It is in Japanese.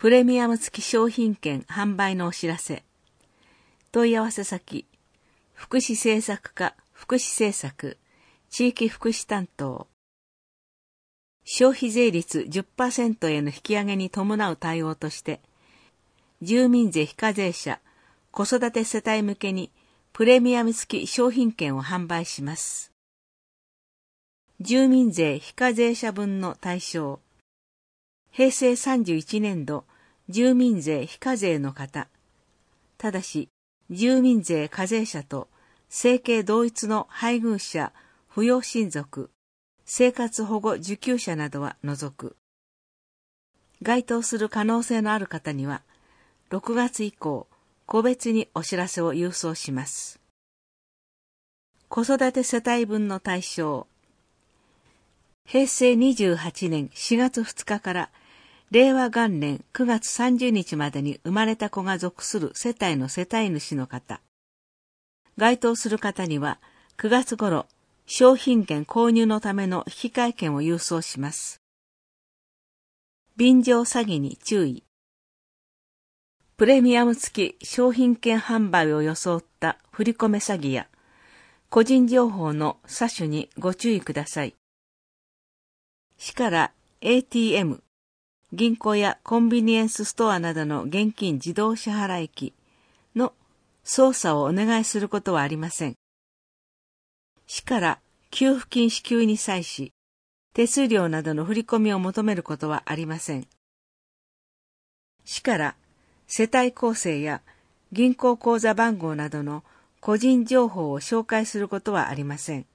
プレミアム付き商品券販売のお知らせ。問い合わせ先、福祉政策課福祉政策地域福祉担当。消費税率 10% への引き上げに伴う対応として、住民税非課税者、子育て世帯向けにプレミアム付き商品券を販売します。住民税非課税者分の対象。平成31年度住民税非課税の方。ただし、住民税課税者と生計同一の配偶者、扶養親族、生活保護受給者などは除く。該当する可能性のある方には、6月以降、個別にお知らせを郵送します。子育て世帯分の対象。平成28年4月2日から令和元年9月30日までに生まれた子が属する世帯の世帯主の方。該当する方には9月頃、商品券購入のための引換券を郵送します。便乗詐欺に注意。プレミアム付き商品券販売を装った振り込め詐欺や個人情報の詐取にご注意ください。市から ATM、銀行やコンビニエンスストアなどの現金自動支払機の操作をお願いすることはありません。市から給付金支給に際し、手数料などの振り込みを求めることはありません。市から世帯構成や銀行口座番号などの個人情報を紹介することはありません。